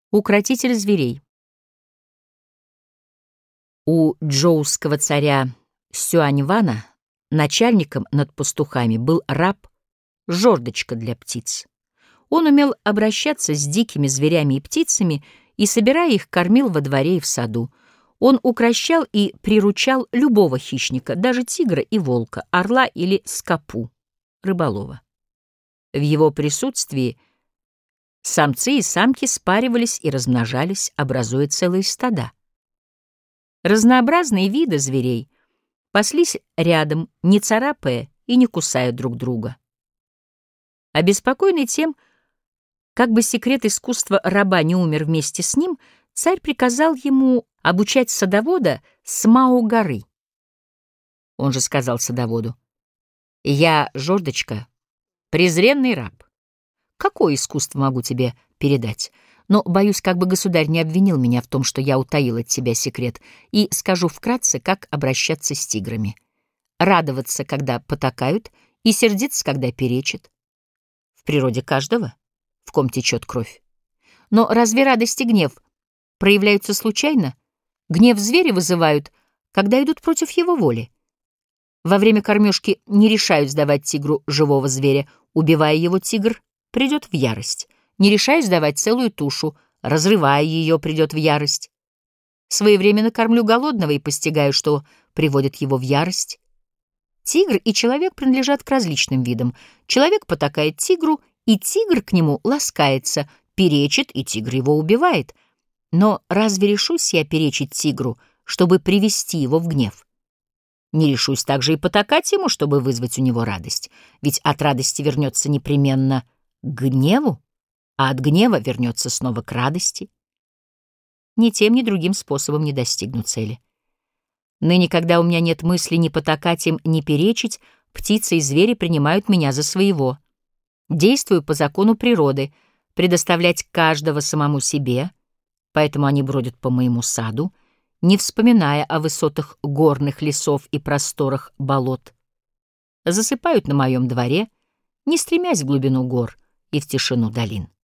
Укротитель зверей. У джоуского царя Сюаньвана начальником над пастухами был раб Жердочка для птиц. Он умел обращаться с дикими зверями и птицами и, собирая их, кормил во дворе и в саду. Он укрощал и приручал любого хищника, даже тигра и волка, орла или скопу, рыболова. В его присутствии самцы и самки спаривались и размножались, образуя целые стада. Разнообразные виды зверей паслись рядом, не царапая и не кусая друг друга. Обеспокоенный тем, как бы секрет искусства раба не умер вместе с ним, царь приказал ему обучать садовода с Мао-горы. Он же сказал садоводу: «Я, Жердочка, презренный раб. Какое искусство могу тебе передать? Но боюсь, как бы государь не обвинил меня в том, что я утаил от тебя секрет, и скажу вкратце, как обращаться с тиграми. Радоваться, когда потакают, и сердиться, когда перечат. В природе каждого, в ком течет кровь. Но разве радость и гнев проявляются случайно? Гнев зверя вызывают, когда идут против его воли. Во время кормежки не решают сдавать тигру живого зверя. Убивая его, тигр придет в ярость. Не решая сдавать целую тушу, разрывая ее, придет в ярость. Своевременно кормлю голодного и постигаю, что приводит его в ярость. Тигр и человек принадлежат к различным видам. Человек потакает тигру, и тигр к нему ласкается, перечит, и тигр его убивает. Но разве решусь я перечить тигру, чтобы привести его в гнев? Не решусь также и потакать ему, чтобы вызвать у него радость. Ведь от радости вернется непременно к гневу, а от гнева вернется снова к радости. Ни тем, ни другим способом не достигну цели. Ныне, когда у меня нет мысли ни потакать им, ни перечить, птицы и звери принимают меня за своего. Действую по закону природы, предоставлять каждого самому себе, поэтому они бродят по моему саду, не вспоминая о высотах горных лесов и просторах болот. Засыпают на моем дворе, не стремясь в глубину гор и в тишину долин.